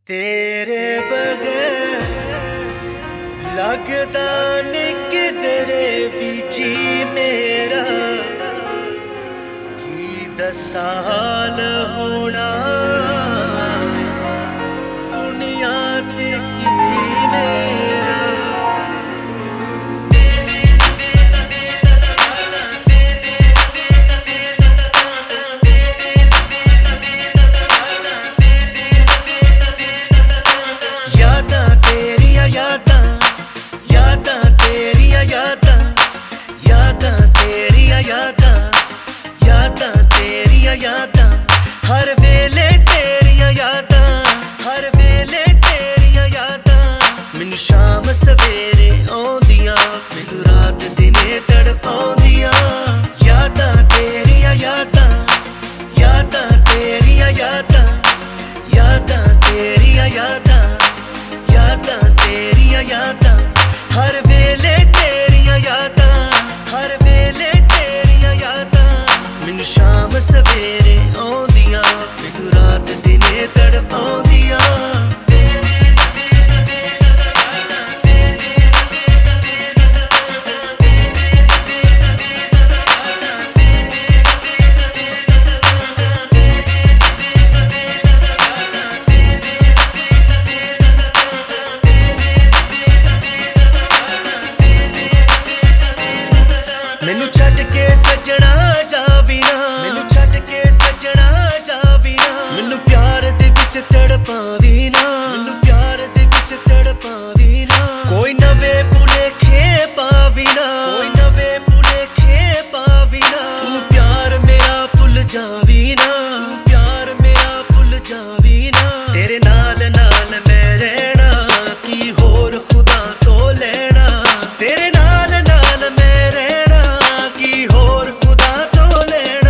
तेरे बगैर लगदा नहीं किधरे भी जी मेरा की दसा हाल होना दुनिया ते की मेरा। यादां तेरियां यादां यादां तेरियां यादां यादां तेरियां यादां यादां तेरियां यादां हर वेले तेरियां यादां हर वेले तेरियां यादां मैनू शाम सवेरे आउंदियां मैनू रात दिने तड़पाउंदियां यादां तेरियां यादां यादां तेरियां यादां यादां तेरियां यादां यादां तेरियां यादां हर वेले तेरियां यादां हर वेले तेरियां यादां मैनू शाम सवेरे आउंदियां मैनू रात दिने तड़पाउंदियां। मैनू छड्ड के सजना जावी ना मैनू छड्ड के सजना जावी ना मैनू प्यार दे विच तड़पावी ना मैनू प्यार दे विच तड़पावी ना कोई नवे भुलेखे पावी ना कोई नवे भुलेखे पावी ना तू प्यार मेरा भुल जावी ना तू प्यार मेरा भुल जावी ना तेरे नाल नाल मैं रहना की होर खुदा तो लेना तेरे नाल नाल मैं रहना की होर खुदा तो लेना।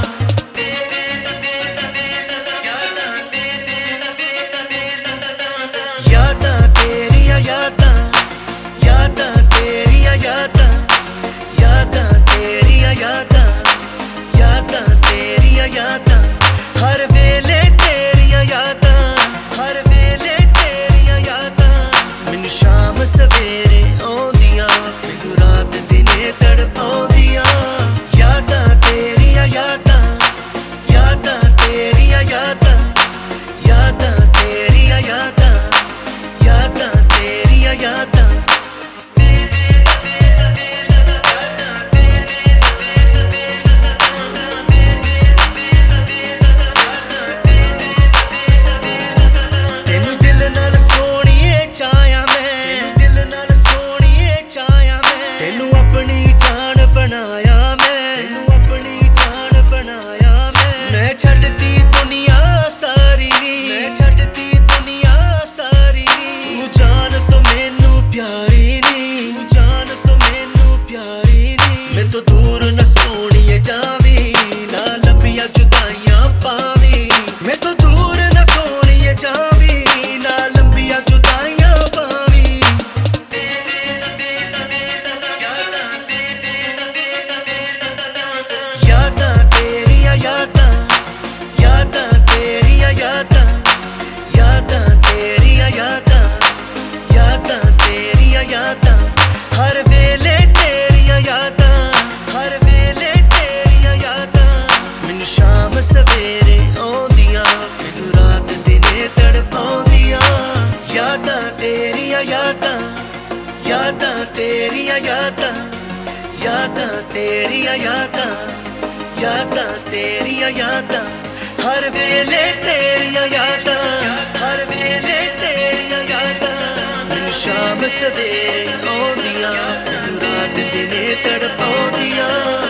यादां तेरियां यादां यादां तेरियां यादां यादां तेरियां यादां यादां तेरियां यादां हर वेले तेरियां यादां हर वेले तेरियां यादां मैनू शाम सवेरे आउंदियां मैनू रात दिने तड़पाउंदियां यादां तेरियां यादां यादां तेरियां यादां यादां तेरियां यादां यादां तेरियां यादां। तेनू दिल नाल सोहणीए चाहया मैं दिल नाल सोहणीए चाहया मैं तेनू अपनी जान बनाया मैं तेनू अपनी जान बनाया मैं छड्डती दुनिया सारी मैं छड्डती दुनिया सारी तू जान तो मैनू प्यारी नी तू जान तो मैनू प्यारी नी मैं तो दूर न सोहणीए जावी ना लंबियां जुदाइयां पावी मैं तो दूर न सोहणीए जावी ना लंबियां जुदाइयां पावी। यादां तेरियां यादां यादां तेरियां यादां यादां तेरियां यादां यादां तेरियां यादां हर वेले तेरियां यादां हर वेले तेरियां यादां मैनू शाम सवेरे आउंदियां मैनू रात दिने तड़पाउंदियां यादां तेरियां यादां यादां तेरियां यादां यादां तेरियां यादां यादां तेरियां यादां हर वेले तेरियां यादां हर वेले तेरियां यादां मैनू शाम सवेरे आउंदियां मैनू रात दिने तड़पाउंदियां।